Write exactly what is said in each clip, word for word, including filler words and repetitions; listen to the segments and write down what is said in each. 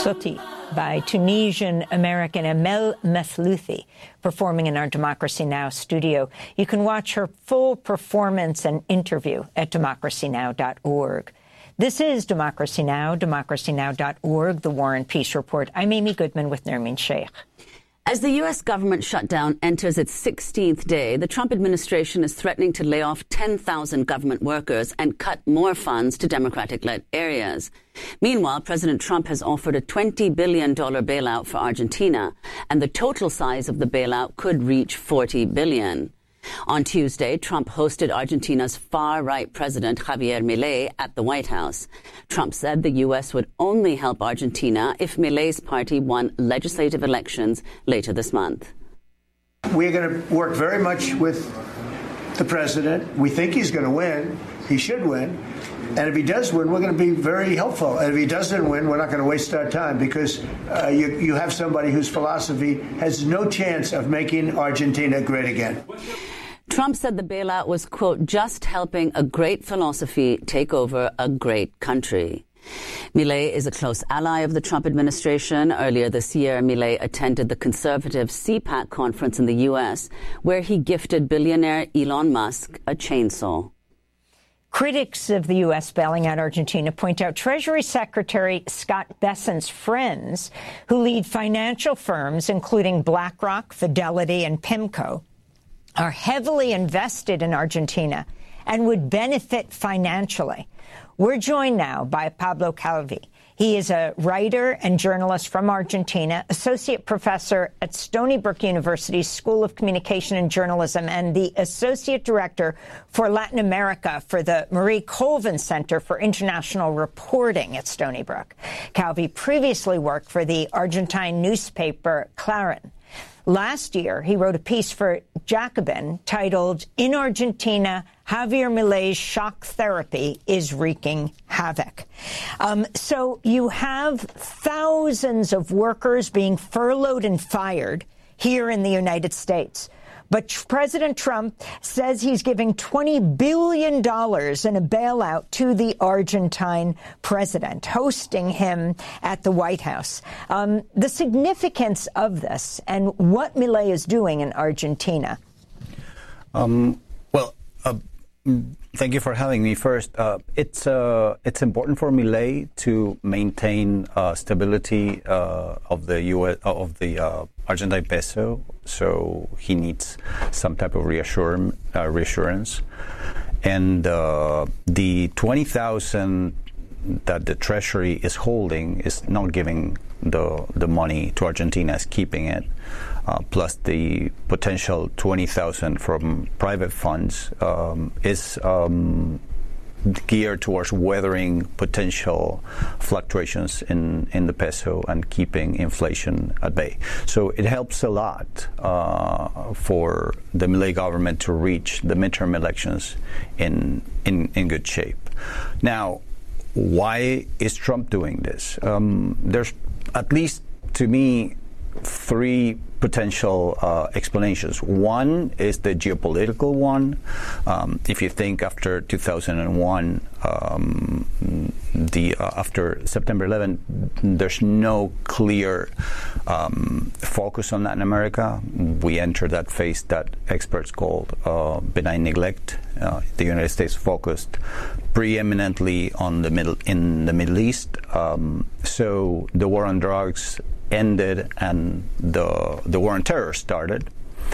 Soti by Tunisian-American Amel Meslouthi, performing in our Democracy Now! Studio. You can watch her full performance and interview at democracy now dot org. This is Democracy Now!, democracy now dot org, the War and Peace Report. I'm Amy Goodman with Nermeen Sheikh. As the U S government shutdown enters its sixteenth day, the Trump administration is threatening to lay off ten thousand government workers and cut more funds to Democratic-led areas. Meanwhile, President Trump has offered a twenty billion dollars bailout for Argentina, and the total size of the bailout could reach forty billion dollars. On Tuesday, Trump hosted Argentina's far-right president, Javier Milei, at the White House. Trump said the U S would only help Argentina if Milei's party won legislative elections later this month. We're going to work very much with the president. We think he's going to win. He should win. And if he does win, we're going to be very helpful. And if he doesn't win, we're not going to waste our time, because uh, you, you have somebody whose philosophy has no chance of making Argentina great again. Trump said the bailout was, quote, just helping a great philosophy take over a great country. Milei is a close ally of the Trump administration. Earlier this year, Milei attended the conservative CPAC conference in the U S, where he gifted billionaire Elon Musk a chainsaw. Critics of the U S bailing out Argentina point out Treasury Secretary Scott Bessent's friends, who lead financial firms, including BlackRock, Fidelity, and PIMCO, are heavily invested in Argentina and would benefit financially. We're joined now by Pablo Calvi. He is a writer and journalist from Argentina, associate professor at Stony Brook University's School of Communication and Journalism, and the associate director for Latin America for the Marie Colvin Center for International Reporting at Stony Brook. Calvi previously worked for the Argentine newspaper Clarín. Last year, he wrote a piece for Jacobin titled, "In Argentina, Javier Milei's shock therapy is wreaking havoc." Um, so you have thousands of workers being furloughed and fired here in the United States. But President Trump says he's giving twenty billion dollars in a bailout to the Argentine president, hosting him at the White House. Um, the significance of this and what Milei is doing in Argentina. Um, well, uh, thank you for having me. First, uh, it's uh, it's important for Milei to maintain uh, stability uh, of the U S uh, of the uh, Argentine peso. So he needs some type of reassure, uh, reassurance. And uh, the twenty thousand that the Treasury is holding is not giving the the money to Argentina, is keeping it. Uh, plus the potential twenty thousand from private funds um, is um, geared towards weathering potential fluctuations in, in the peso and keeping inflation at bay. So it helps a lot uh, for the Milei government to reach the midterm elections in, in, in good shape. Now, why is Trump doing this? Um, there's at least, to me, three potential uh, explanations. One is the geopolitical one. Um, if you think after two thousand one, um, the uh, after September eleventh, there's no clear um, focus on Latin America. We enter that phase that experts called uh, benign neglect. Uh, the United States focused preeminently on the middle in the Middle East. Um, so the war on drugs ended and the the war on terror started.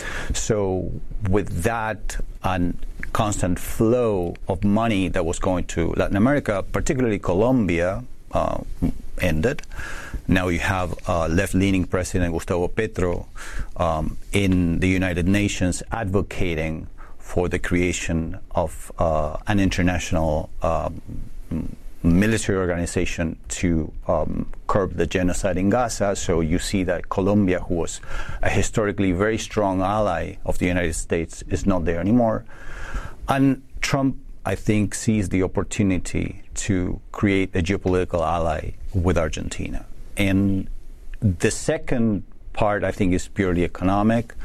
So with that and constant flow of money that was going to Latin America, particularly Colombia, uh, ended. Now you have uh, left-leaning President Gustavo Petro um, in the United Nations advocating for the creation of uh, an international um, military organization to um, curb the genocide in Gaza. So you see that Colombia, who was a historically very strong ally of the United States, is not there anymore. And Trump, I think, sees the opportunity to create a geopolitical ally with Argentina. And the second part, I think, is purely economic.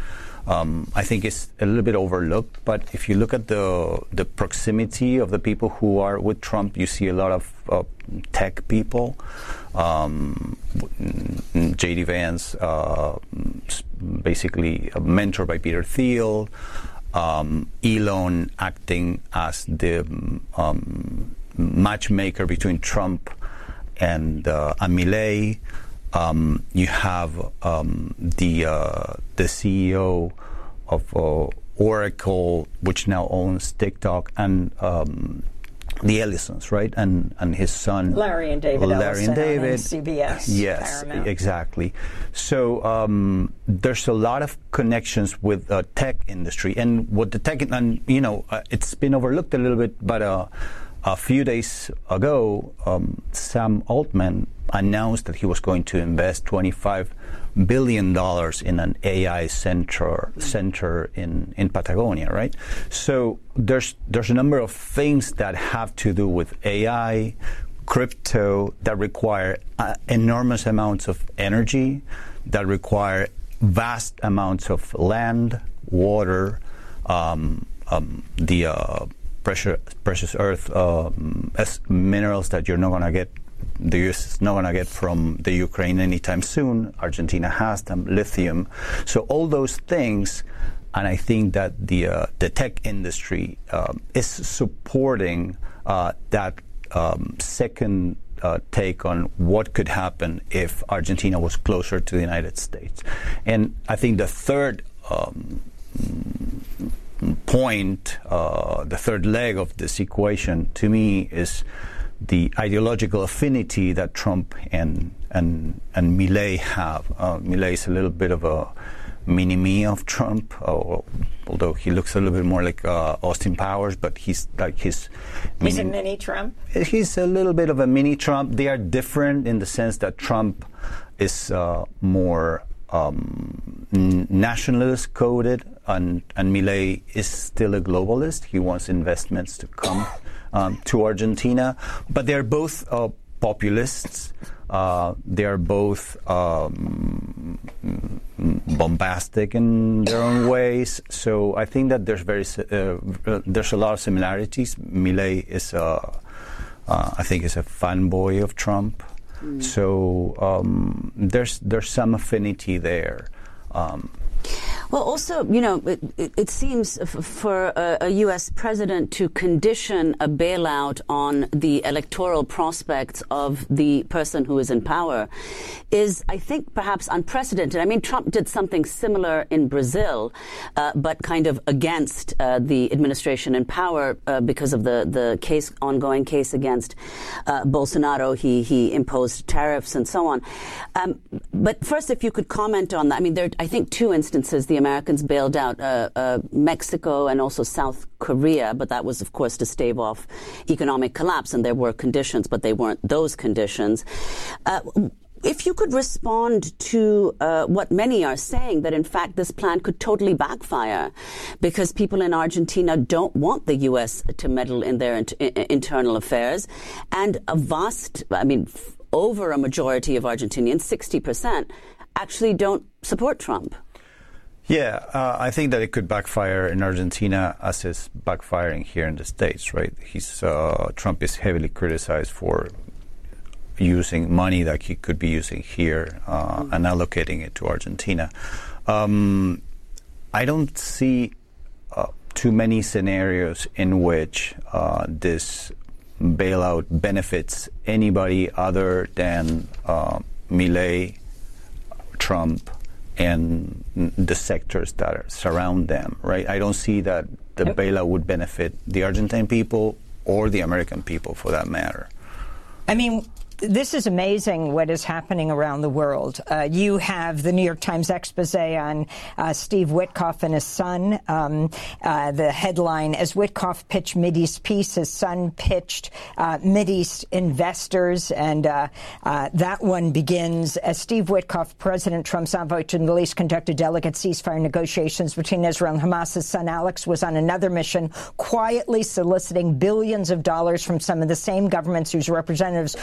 um, I think it's a little bit overlooked. But if you look at the the proximity of the people who are with Trump, you see a lot of uh, tech people. Um, J D Vance, uh, basically a mentor by Peter Thiel. Um, Elon acting as the um, matchmaker between Trump and, uh, and Milei. Um, you have um, the uh, the C E O of uh, Oracle, which now owns TikTok, and um, the Ellisons, right? And and his son Larry and David Larry Ellison and David, C B S. Yes, Paramount. exactly. So um, there's a lot of connections with the tech industry, and what the tech and you know uh, it's been overlooked a little bit, but uh, a few days ago, um, Sam Altman announced that he was going to invest twenty-five billion dollars in an A I center center in, in Patagonia, right? So there's there's a number of things that have to do with A I, crypto, that require uh, enormous amounts of energy, that require vast amounts of land, water, um, um, the uh, pressure, precious earth um, as minerals that you're not going to get. The U S is not going to get from the Ukraine anytime soon. Argentina has them, lithium. So all those things, and I think that the uh, the tech industry um, is supporting uh, that um, second uh, take on what could happen if Argentina was closer to the United States. And I think the third um, point, uh, the third leg of this equation, to me, is the ideological affinity that Trump and and and Milei have. Uh, Milei is a little bit of a mini-me of Trump, uh, although he looks a little bit more like uh, Austin Powers, but he's like his... He's mini, a mini-Trump? He's a little bit of a mini-Trump. They are different in the sense that Trump is uh, more um, nationalist-coded, and, and Milei is still a globalist. He wants investments to come Um, to Argentina, but they're both uh, populists. Uh, they are both um, bombastic in their own ways. So I think that there's very uh, there's a lot of similarities. Milei is, uh, uh, I think, is a fanboy of Trump. Mm. So um, there's there's some affinity there. Um, Well, also, you know, it, it, it seems f- for a, a U S president to condition a bailout on the electoral prospects of the person who is in power is, I think, perhaps unprecedented. I mean, Trump did something similar in Brazil, uh, but kind of against uh, the administration in power uh, because of the, the case, ongoing case against uh, Bolsonaro. He, he imposed tariffs and so on. Um, but first, if you could comment on that. I mean, there are, I think, two instances. The Americans bailed out uh, uh, Mexico and also South Korea, but that was, of course, to stave off economic collapse, and there were conditions, but they weren't those conditions. Uh, if you could respond to uh, what many are saying, that in fact this plan could totally backfire because people in Argentina don't want the U S to meddle in their in- internal affairs, and a vast, I mean, f- over a majority of Argentinians, sixty percent, actually don't support Trump. Yeah, uh, I think that it could backfire in Argentina as it's backfiring here in the States, right? He's uh, Trump is heavily criticized for using money that he could be using here uh, mm-hmm. and allocating it to Argentina. Um, I don't see uh, too many scenarios in which uh, this bailout benefits anybody other than uh, Milei, Trump, and the sectors that are, surround them, right? I don't see that the nope. bailout would benefit the Argentine people or the American people, for that matter. I mean, this is amazing what is happening around the world. Uh, you have the New York Times expose on uh, Steve Witkoff and his son. Um, uh, the headline, as Witkoff pitched Mideast peace, his son pitched uh, Mideast investors. And uh, uh, that one begins, as Steve Witkoff, President Trump's envoy to the Middle East, conducted delicate ceasefire negotiations between Israel and Hamas. His son Alex was on another mission, quietly soliciting billions of dollars from some of the same governments whose representatives were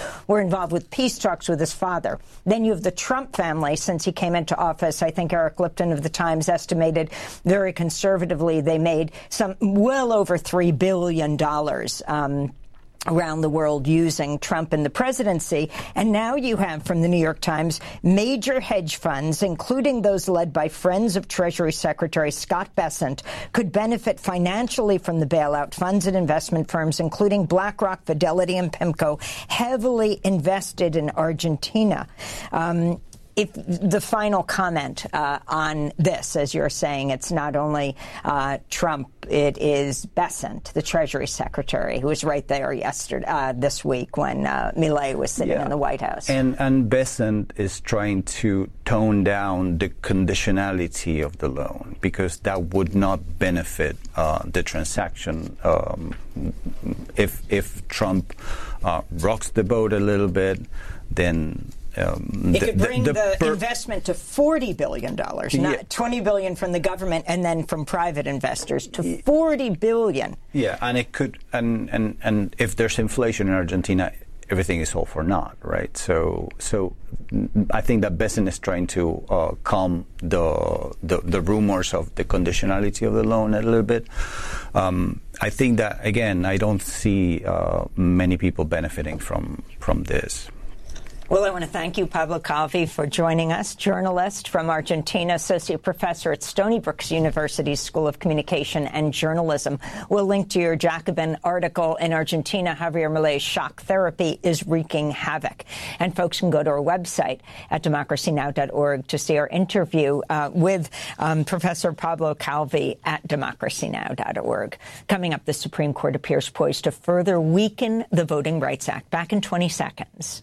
involved with peace talks with his father. Then you have the Trump family since he came into office. I think Eric Lipton of the Times estimated very conservatively they made some well over three billion dollars um, around the world using Trump in the presidency. And now you have, from the New York Times, major hedge funds, including those led by friends of Treasury Secretary Scott Bessent, could benefit financially from the bailout. Funds and investment firms, including BlackRock, Fidelity, and PIMCO, heavily invested in Argentina. Um, If the final comment uh, on this, as you're saying, it's not only uh, Trump, it is Bessent, the Treasury Secretary, who was right there yesterday, uh, this week when uh, Milei was sitting yeah. in the White House. And, and Bessent is trying to tone down the conditionality of the loan because that would not benefit uh, the transaction. Um, if if Trump uh, rocks the boat a little bit, then Um, it could bring the, the, the per- investment to forty billion dollars, not yeah. twenty billion dollars from the government and then from private investors to forty billion dollars. Yeah, and it could, and, and, and if there's inflation in Argentina, everything is all for naught, right? So, so I think that Bessent is trying to uh, calm the, the the rumors of the conditionality of the loan a little bit. Um, I think that, again, I don't see uh, many people benefiting from from this. Well, I want to thank you, Pablo Calvi, for joining us, journalist from Argentina, associate professor at Stony Brook University's School of Communication and Journalism. We'll link to your Jacobin article in Argentina. Javier Milei's shock therapy is wreaking havoc. And folks can go to our website at democracy now dot org to see our interview uh, with um, Professor Pablo Calvi at democracy now dot org. Coming up, the Supreme Court appears poised to further weaken the Voting Rights Act. Back in twenty seconds.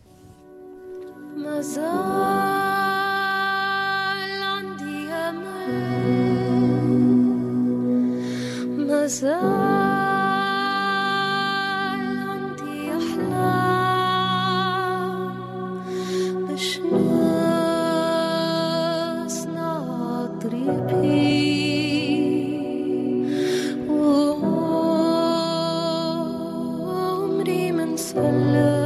مازال عندي أمل مازال عندي أحلام باش نصنع طريقي وعمري ما نسلم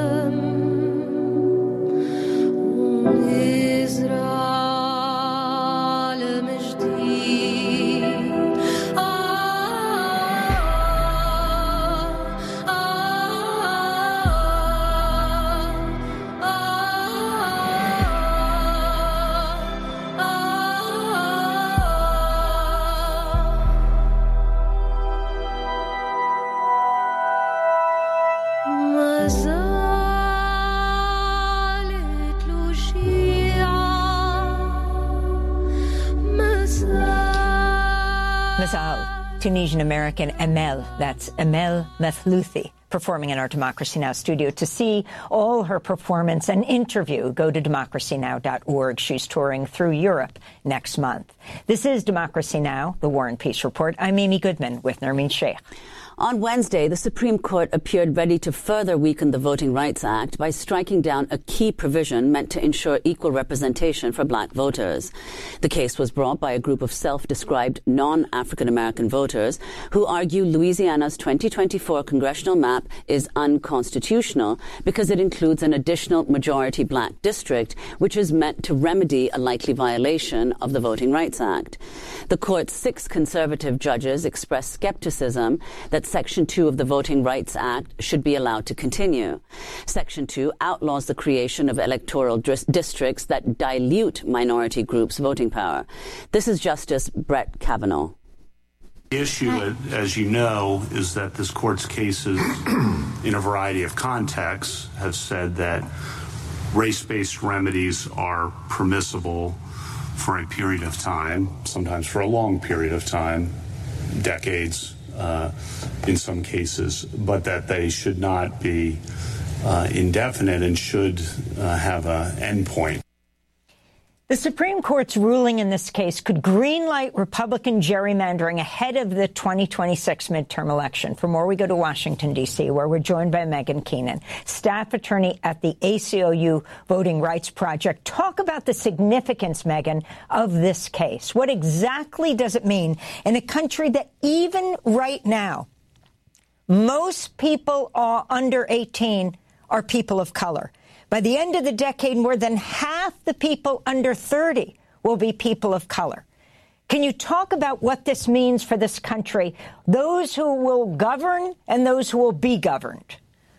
Tunisian-American Amel, that's Amel Methlouthi, performing in our Democracy Now! Studio. To see all her performance and interview, go to democracy now dot org. She's touring through Europe next month. This is Democracy Now!, the War and Peace Report. I'm Amy Goodman with Nermeen Sheikh. On Wednesday, the Supreme Court appeared ready to further weaken the Voting Rights Act by striking down a key provision meant to ensure equal representation for black voters. The case was brought by a group of self-described non-African-American voters who argue Louisiana's twenty twenty-four congressional map is unconstitutional because it includes an additional majority black district, which is meant to remedy a likely violation of the Voting Rights Act. The court's six conservative judges expressed skepticism that Section two of the Voting Rights Act should be allowed to continue. Section two outlaws the creation of electoral dis- districts that dilute minority groups' voting power. This is Justice Brett Kavanaugh. The issue, as you know, is that this court's cases in a variety of contexts have said that race-based remedies are permissible for a period of time, sometimes for a long period of time, decades, Uh, in some cases, but that they should not be uh, indefinite and should uh, have an end point. The Supreme Court's ruling in this case could greenlight Republican gerrymandering ahead of the twenty twenty-six midterm election. For more, we go to Washington, D C, where we're joined by Megan Keenan, staff attorney at the A C L U Voting Rights Project. Talk about the significance, Megan, of this case. What exactly does it mean in a country that even right now, most people are under eighteen are people of color? By the end of the decade, more than half the people under thirty will be people of color. Can you talk about what this means for this country, those who will govern and those who will be governed?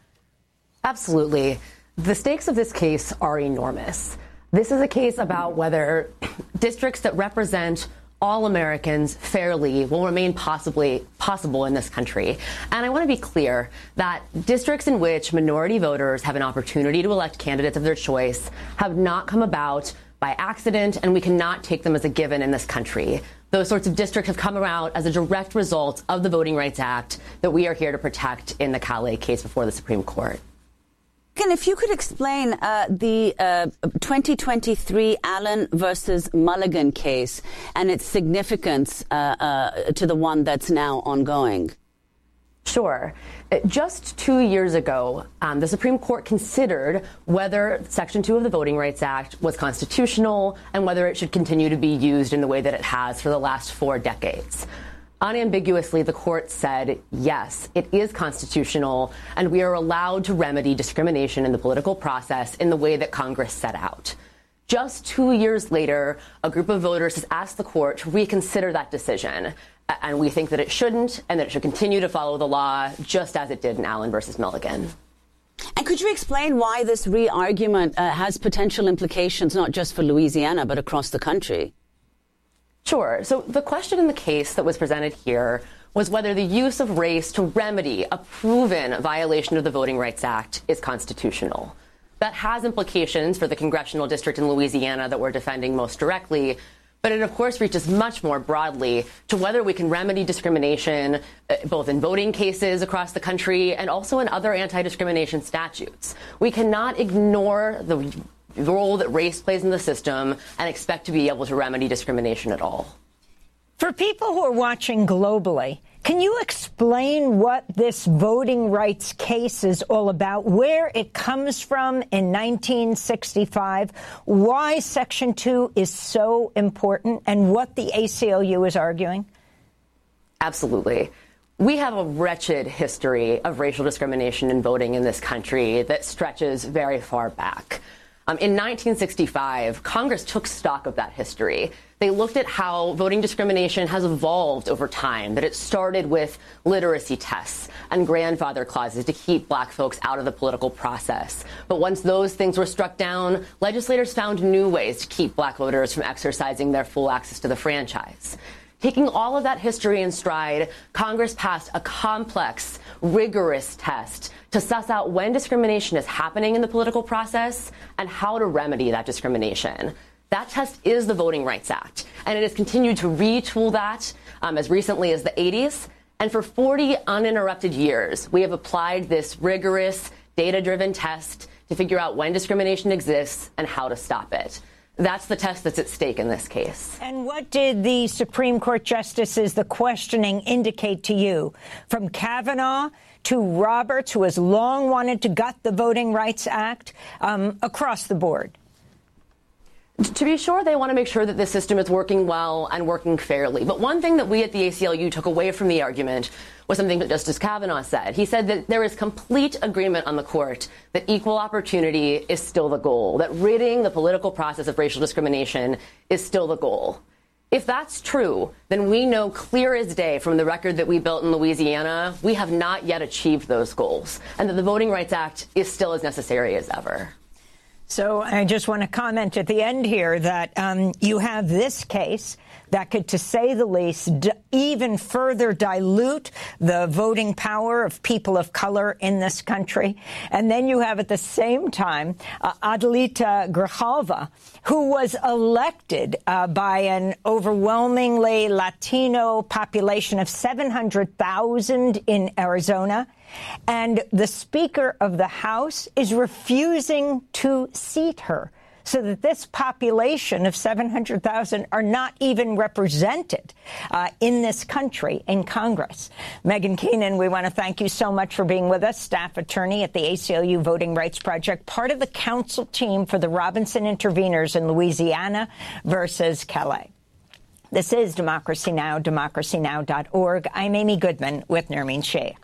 Absolutely. The stakes of this case are enormous. This is a case about whether districts that represent all Americans fairly will remain possibly possible in this country. And I want to be clear that districts in which minority voters have an opportunity to elect candidates of their choice have not come about by accident, and we cannot take them as a given in this country. Those sorts of districts have come about as a direct result of the Voting Rights Act that we are here to protect in the Calais case before the Supreme Court. And if you could explain uh, the uh, twenty twenty-three Allen versus Mulligan case and its significance uh, uh, to the one that's now ongoing. Sure. Just two years ago, um, the Supreme Court considered whether Section two of the Voting Rights Act was constitutional and whether it should continue to be used in the way that it has for the last four decades. Unambiguously, the court said, yes, it is constitutional, and we are allowed to remedy discrimination in the political process in the way that Congress set out. Just two years later, a group of voters has asked the court to reconsider that decision, and we think that it shouldn't and that it should continue to follow the law just as it did in Allen versus Mulligan. And could you explain why this re-argument uh, has potential implications not just for Louisiana but across the country? Sure. So the question in the case that was presented here was whether the use of race to remedy a proven violation of the Voting Rights Act is constitutional. That has implications for the congressional district in Louisiana that we're defending most directly, but it, of course, reaches much more broadly to whether we can remedy discrimination uh, both in voting cases across the country and also in other anti-discrimination statutes. We cannot ignore the role that race plays in the system and expect to be able to remedy discrimination at all. For people who are watching globally, can you explain what this voting rights case is all about, where it comes from in nineteen sixty-five, why Section two is so important, and what the A C L U is arguing? Absolutely. We have a wretched history of racial discrimination in voting in this country that stretches very far back. Um, in nineteen sixty-five, Congress took stock of that history. They looked at how voting discrimination has evolved over time, that it started with literacy tests and grandfather clauses to keep black folks out of the political process. But once those things were struck down, legislators found new ways to keep black voters from exercising their full access to the franchise. Taking all of that history in stride, Congress passed a complex, rigorous test to suss out when discrimination is happening in the political process and how to remedy that discrimination. That test is the Voting Rights Act, and it has continued to retool that um, as recently as the eighties. And for forty uninterrupted years, we have applied this rigorous, data-driven test to figure out when discrimination exists and how to stop it. That's the test that's at stake in this case. And what did the Supreme Court justices, the questioning, indicate to you? From Kavanaugh to Roberts, who has long wanted to gut the Voting Rights Act, um, across the board. To be sure, they want to make sure that the system is working well and working fairly. But one thing that we at the A C L U took away from the argument was something that Justice Kavanaugh said. He said that there is complete agreement on the court that equal opportunity is still the goal, that ridding the political process of racial discrimination is still the goal. If that's true, then we know clear as day from the record that we built in Louisiana, we have not yet achieved those goals, and that the Voting Rights Act is still as necessary as ever. So I just want to comment at the end here that um, you have this case that could, to say the least, d- even further dilute the voting power of people of color in this country. And then you have at the same time uh, Adelita Grijalva, who was elected uh, by an overwhelmingly Latino population of seven hundred thousand in Arizona. And the Speaker of the House is refusing to seat her, so that this population of seven hundred thousand are not even represented uh, in this country, in Congress. Meghan Keenan, we want to thank you so much for being with us, staff attorney at the A C L U Voting Rights Project, part of the council team for the Robinson interveners in Louisiana versus Calais. This is Democracy Now!, democracy now dot org. I'm Amy Goodman with Nermeen Sheikh.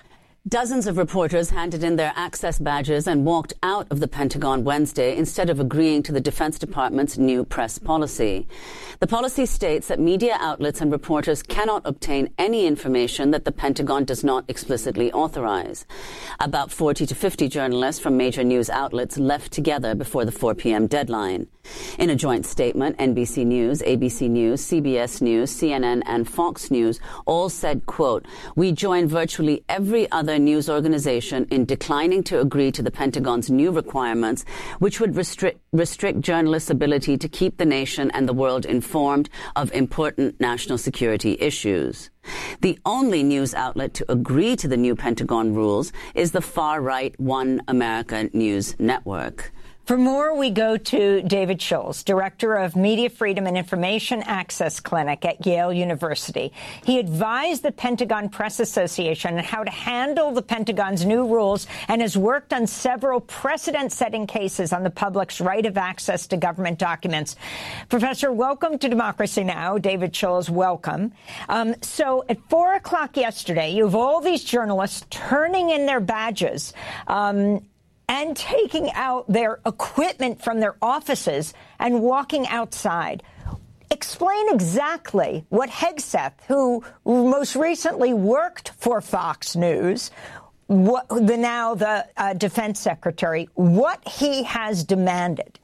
Dozens of reporters handed in their access badges and walked out of the Pentagon Wednesday instead of agreeing to the Defense Department's new press policy. The policy states that media outlets and reporters cannot obtain any information that the Pentagon does not explicitly authorize. About forty to fifty journalists from major news outlets left together before the four p.m. deadline. In a joint statement, N B C News, A B C News, C B S News, C N N, and Fox News all said, quote, "We join virtually every other news organization in declining to agree to the Pentagon's new requirements, which would restrict, restrict journalists' ability to keep the nation and the world informed of important national security issues." The only news outlet to agree to the new Pentagon rules is the far-right One America News Network. For more, we go to David Schultz, Director of Media Freedom and Information Access Clinic at Yale University. He advised the Pentagon Press Association on how to handle the Pentagon's new rules and has worked on several precedent-setting cases on the public's right of access to government documents. Professor, welcome to Democracy Now! David Schultz, welcome. Um, so at four o'clock yesterday, you have all these journalists turning in their badges, um, and taking out their equipment from their offices and walking outside. Explain exactly what Hegseth, who most recently worked for Fox News, what, the now the uh, defense secretary, what he has demanded.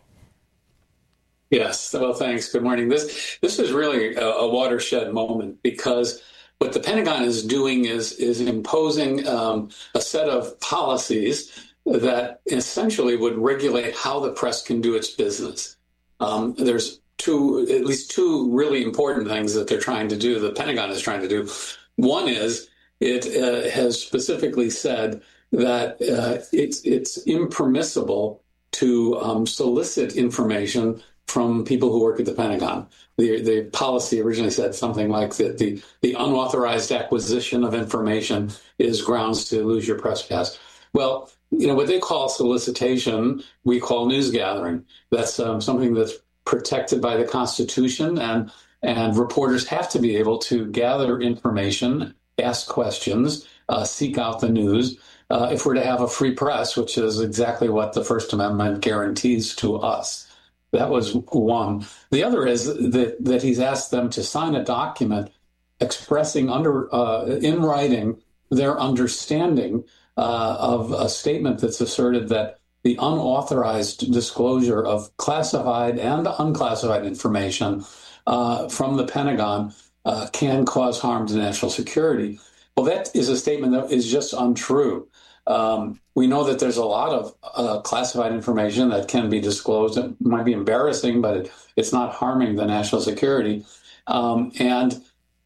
Yes. Well, thanks. Good morning. This this is really a, a watershed moment, because what the Pentagon is doing is, is imposing um, a set of policies that essentially would regulate how the press can do its business. Um, there's two, at least two really important things that they're trying to do, the Pentagon is trying to do. One is it uh, has specifically said that uh, it's, it's impermissible to um, solicit information from people who work at the Pentagon. The, the policy originally said something like that the, the unauthorized acquisition of information is grounds to lose your press pass. Well, you know, what they call solicitation, we call news gathering. That's um, something that's protected by the Constitution, and and reporters have to be able to gather information, ask questions, uh, seek out the news, uh, if we're to have a free press, which is exactly what the First Amendment guarantees to us. That was one. The other is that, that he's asked them to sign a document expressing under uh, in writing their understanding Uh, of a statement that's asserted that the unauthorized disclosure of classified and unclassified information uh, from the Pentagon uh, can cause harm to national security. Well, that is a statement that is just untrue. Um, we know that there's a lot of uh, classified information that can be disclosed. It might be embarrassing, but it, it's not harming the national security. Um, and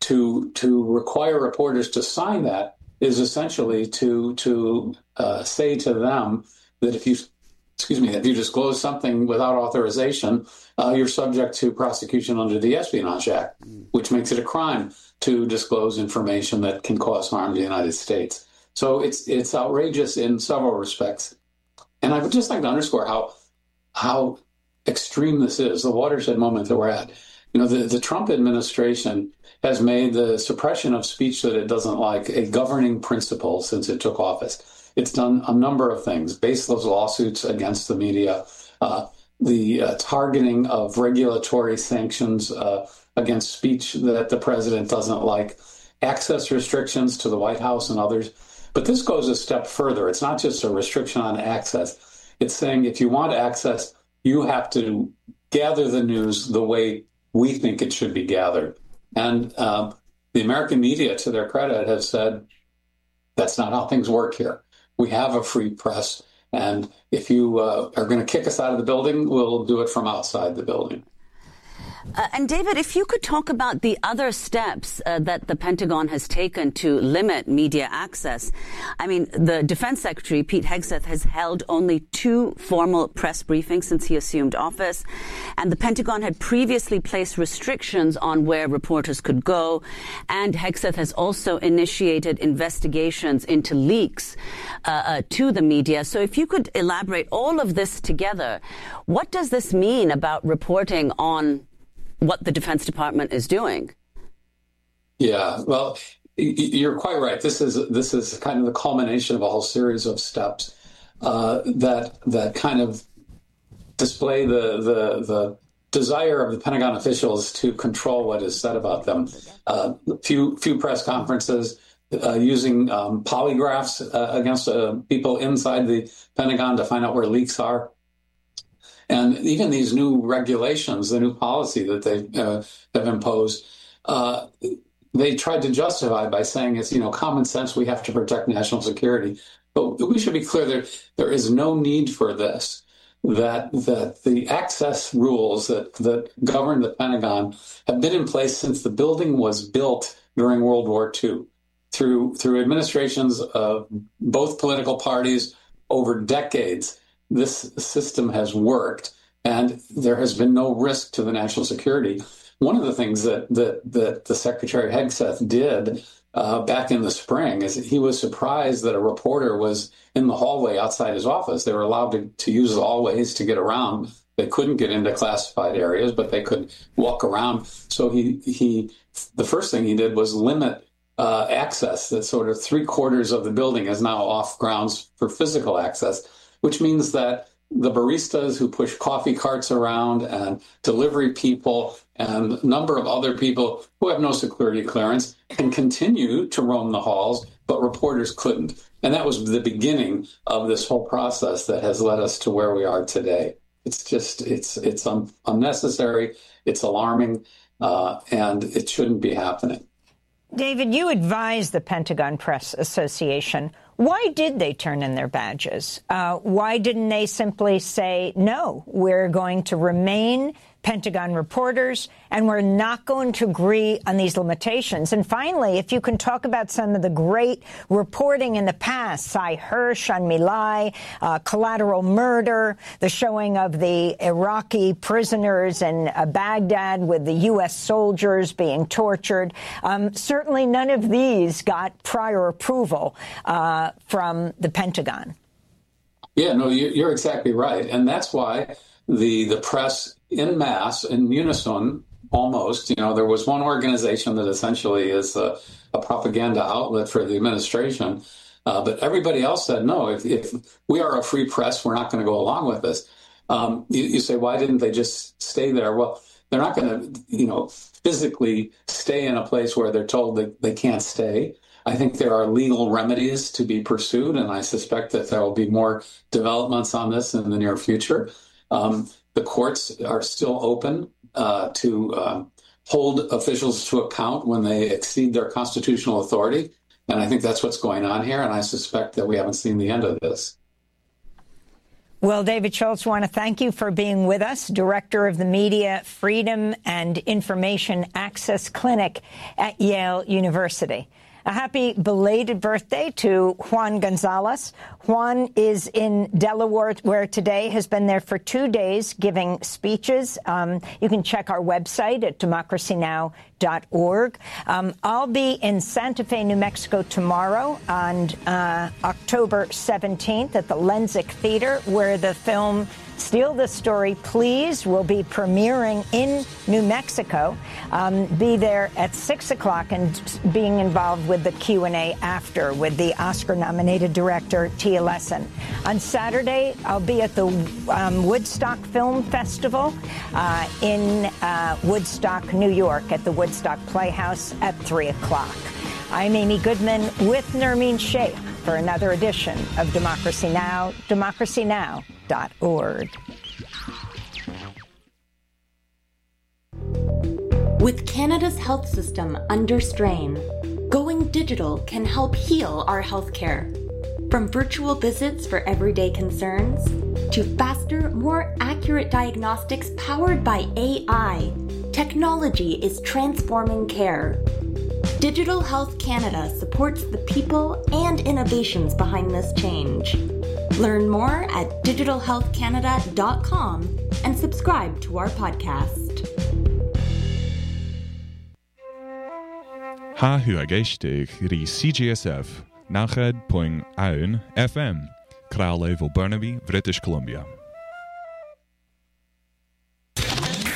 to to require reporters to sign that is essentially to to uh, say to them that if you, excuse me, if you disclose something without authorization, uh, you're subject to prosecution under the Espionage Act, which makes it a crime to disclose information that can cause harm to the United States. So it's it's outrageous in several respects. And I would just like to underscore how how extreme this is, the watershed moment that we're at. You know, the, the Trump administration has made the suppression of speech that it doesn't like a governing principle since it took office. It's done a number of things, baseless lawsuits against the media, uh, the uh, targeting of regulatory sanctions uh, against speech that the president doesn't like, access restrictions to the White House and others. But this goes a step further. It's not just a restriction on access. It's saying if you want access, you have to gather the news the way we think it should be gathered. And um, the American media, to their credit, have said, that's not how things work here. We have a free press. And if you uh, are going to kick us out of the building, we'll do it from outside the building. Uh, and David, if you could talk about the other steps uh, that the Pentagon has taken to limit media access. I mean, the Defense Secretary, Pete Hegseth, has held only two formal press briefings since he assumed office. And the Pentagon had previously placed restrictions on where reporters could go. And Hegseth has also initiated investigations into leaks uh, uh, to the media. So if you could elaborate all of this together, what does this mean about reporting on what the Defense Department is doing? Yeah, well, you're quite right. This is this is kind of the culmination of a whole series of steps uh, that that kind of display the the the desire of the Pentagon officials to control what is said about them. Uh, few few press conferences uh, using um, polygraphs uh, against uh, people inside the Pentagon to find out where leaks are. And even these new regulations, the new policy that they uh, have imposed, uh, they tried to justify by saying it's, you know, common sense, we have to protect national security. But we should be clear that there is no need for this, that that the access rules that, that govern the Pentagon have been in place since the building was built during World War Two, through, through administrations of both political parties over decades. This system has worked, and there has been no risk to the national security. One of the things that that, that the Secretary Hegseth did uh, back in the spring is that he was surprised that a reporter was in the hallway outside his office. They were allowed to, to use the hallways to get around. They couldn't get into classified areas, but they could walk around. So he he the first thing he did was limit uh, access. That sort of three quarters of the building is now off grounds for physical access, which means that the baristas who push coffee carts around and delivery people and a number of other people who have no security clearance can continue to roam the halls, but reporters couldn't. And that was the beginning of this whole process that has led us to where we are today. It's just, it's it's un- unnecessary, it's alarming, uh, and it shouldn't be happening. David, you advised the Pentagon Press Association. Why did they turn in their badges? Uh, why didn't they simply say, no, we're going to remain Pentagon reporters, and we're not going to agree on these limitations? And finally, if you can talk about some of the great reporting in the past, Cy Hirsch on My Lai, uh, Collateral Murder, the showing of the Iraqi prisoners in uh, Baghdad with the U S soldiers being tortured. Um, certainly none of these got prior approval uh, from the Pentagon. Yeah, no, you're exactly right. And that's why the the press in mass, in unison, almost, you know, there was one organization that essentially is a, a propaganda outlet for the administration. Uh, but everybody else said, no, if, if we are a free press, we're not going to go along with this. Um, you, you say, why didn't they just stay there? Well, they're not going to, you know, physically stay in a place where they're told that they can't stay. I think there are legal remedies to be pursued, and I suspect that there will be more developments on this in the near future. Um, the courts are still open uh, to uh, hold officials to account when they exceed their constitutional authority. And I think that's what's going on here. And I suspect that we haven't seen the end of this. Well, David Schultz, I want to thank you for being with us, Director of the Media Freedom and Information Access Clinic at Yale University. A happy belated birthday to Juan Gonzalez. Juan is in Delaware, where today has been there for two days giving speeches. Um, you can check our website at democracy now dot org. Um, I'll be in Santa Fe, New Mexico tomorrow on uh, October seventeenth at the Lensic Theater, where the film Steal This Story, Please will be premiering in New Mexico. Um, be there at six o'clock and being involved with the Q and A after with the Oscar-nominated director Tia Lesson. On Saturday, I'll be at the um, Woodstock Film Festival uh, in uh, Woodstock, New York, at the Woodstock Playhouse at three o'clock. I'm Amy Goodman with Nermeen Sheikh for another edition of Democracy Now!, democracy now dot org. With Canada's health system under strain, going digital can help heal our healthcare. From virtual visits for everyday concerns to faster, more accurate diagnostics powered by A I, technology is transforming care. Digital Health Canada supports the people and innovations behind this change. Learn more at digital health canada dot com and subscribe to our podcast. Ha huageistig ri C G S F, nached point aun F M, Kraalheuvel, Burnaby, British Columbia.